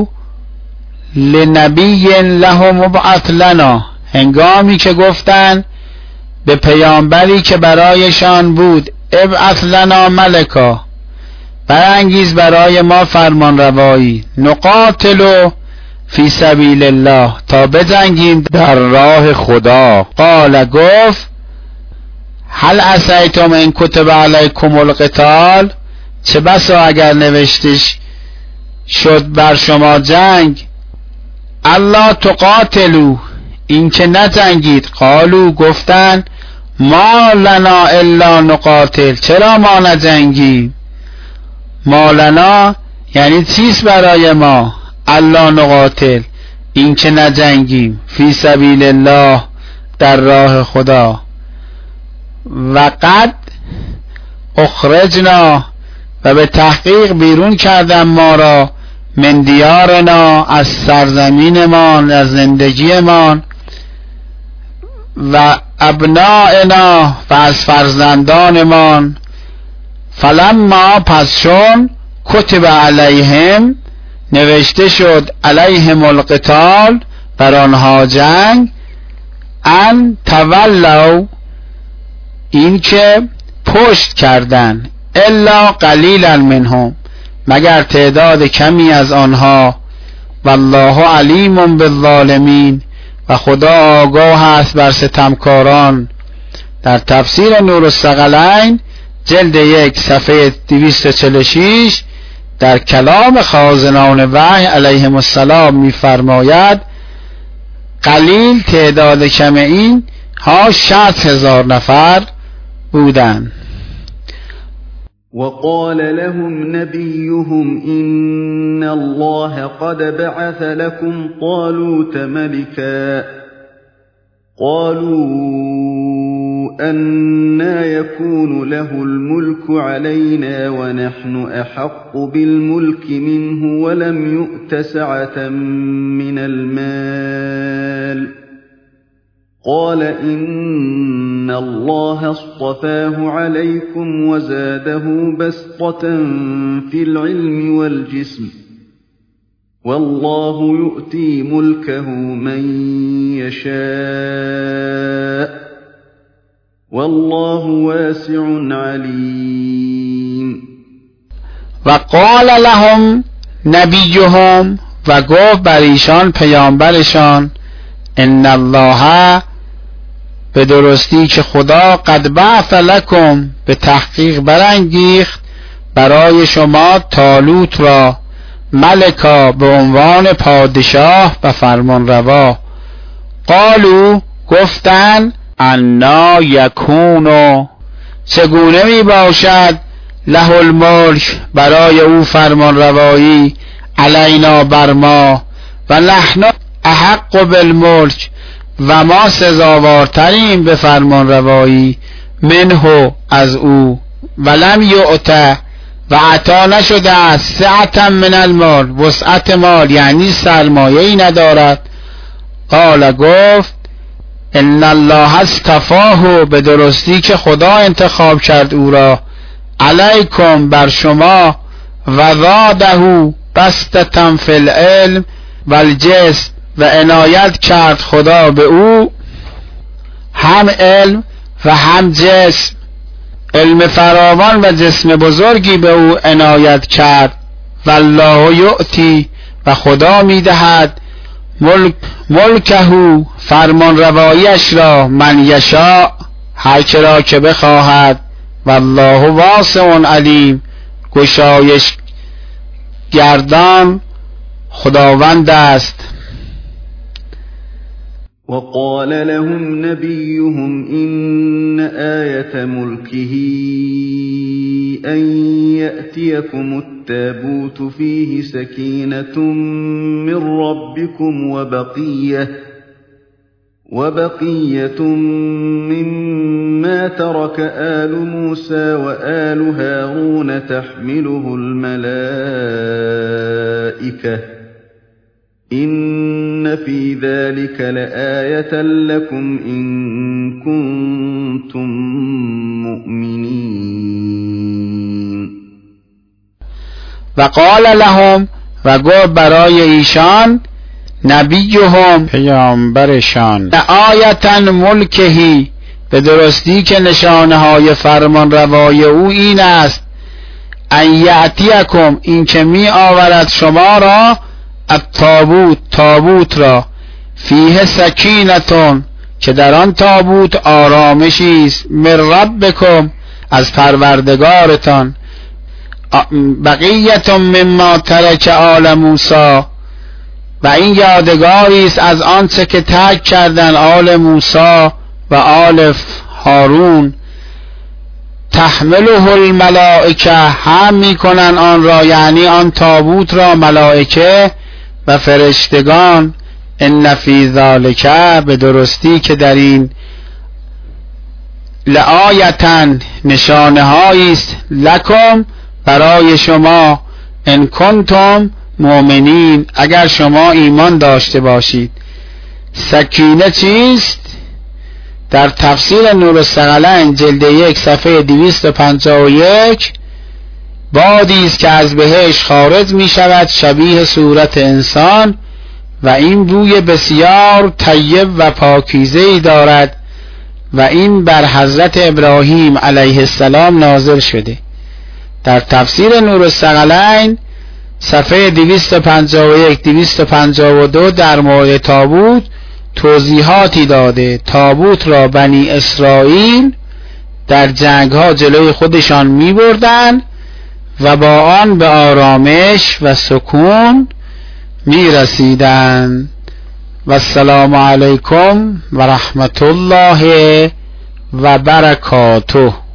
Speaker 1: لنبی له مبعث لنا، هنگامی که گفتند به پیامبری که برایشان بود ابعث لنا ملکا، برانگیز برای ما فرمان روایی، نقاتلو فی سبیل الله، تا بجنگیم در راه خدا. قال، گفت هل عسیتم ان کتب علیکم القتال، چه بسا اگر نوشتش شد بر شما جنگ، الا تقاتلو، این که نجنگید. قالو، گفتن ما لنا الا نقاتل، چرا ما نجنگیم؟ ما لنا یعنی چیست برای ما؟ الا نقاتل، این که نجنگیم، فی سبیل الله، در راه خدا. و قد اخرجنا، و به تحقیق بیرون کردن ما را، من دیارنا، از سرزمینمان، از زندگیمان، و ابنائنا، و از فرزندانمان. فلما، پس چون کتب علیهم، نوشته شد علیهم القتال، بر آنها جنگ، ان تولوا، این که پشت کردن، الا قلیلا منهم، مگر تعداد کمی از آنها. والله علیم بالظالمین، و خدا آگاه است بر ستمکاران. در تفسیر نور الثقلین جلد یک صفحه دویست و چهل و شش در کلام خازنان وحی علیهم السلام می‌فرماید قلیل، تعداد کم این ها شصت هزار نفر بودند.
Speaker 2: وقال لهم نبيهم إن الله قد بعث لكم طالوت ملكا قالوا أنى يكون له الملك علينا ونحن أحق بالملك منه ولم يؤت سعة من المال قال إن الله اصطفاه عليكم وزاده بسطة في العلم والجسم والله يؤتي ملكه من يشاء والله واسع عليم.
Speaker 1: وقال لهم نبیهم، و گفت بر ایشان پیامبرشان، ان الله، به درستی که خدا، قد بعث لکم، به تحقیق برانگیخت برای شما طالوت را، ملکا، به عنوان پادشاه و فرمانروا. قالوا، گفتند، انا یکونو، چگونه می باشد، له الملک، برای او فرمانروایی، علینا، بر ما، و نحن احق بالملک، و ما سزاوارتریم به فرمانروایی، منه، از او، ولم یؤت، و عطا نشده است، سعة من المال، وسعت مال، یعنی سرمایه‌ای ندارد. قال، گفت، ان الله اصطفاه، به درستی که خدا انتخاب کرد او را، علیکم، بر شما، و زاده بسطة فی العلم والجسم، و عنایت کرد خدا به او هم علم و هم جسم، علم فراوان و جسم بزرگی به او عنایت کرد. والله یؤتی، و خدا میدهد، ملک ملکه، فرمان روایش را، من یشاء، هر که را که بخواهد. والله واسع علیم، گشایش گردان خداوند است.
Speaker 2: وقال لهم نبيهم إن آية ملكه أن يأتيكم التابوت فيه سكينة من ربكم وبقية وبقية مما ترك آل موسى وآل هارون تحمله الملائكة إن في ذلك لآية لكم إن كنتم مؤمنين.
Speaker 1: وقال لهم، و گفت برای ایشان، نبیهم، پیامبرشان، آیتا ملکهی، به درستی که نشانه های فرمان روای او این است، ان یأتیکم، این که می آورد شما را، التابوت، تابوت را، فیه سکینتون، که در آن تابوت آرامشی است، من ربکم، از پروردگارتان، بقیت مما ترک آل موسی، و این یادگاری است از آنچه که ترک کردن آل موسی و آل هارون، تحمله الملائکه، هم میکنن آن را، یعنی آن تابوت را، ملائکه و فرشتگان. ان فی ذلک، به درستی که در این، لآیتن، نشانه هایی است، لکم، برای شما، ان کنتم مؤمنین اگر شما ایمان داشته باشید. سکینه چیست؟ در تفسیر نور الثقلین جلد یک صفحه دویست و پنجاه و یک بادی است که از بهشت خارج می شود شبیه صورت انسان و این بوی بسیار طیب و پاکیزه‌ای دارد و این بر حضرت ابراهیم علیه السلام نازل شده. در تفسیر نور الثقلین صفحه دویست و پنجاه و یک دویست و پنجاه و دو در مورد تابوت توضیحاتی داده. تابوت را بنی اسرائیل در جنگ ها جلوی خودشان می بردن و با آن به آرامش و سکون می رسیدن. و السلام علیکم و رحمت الله و برکاته.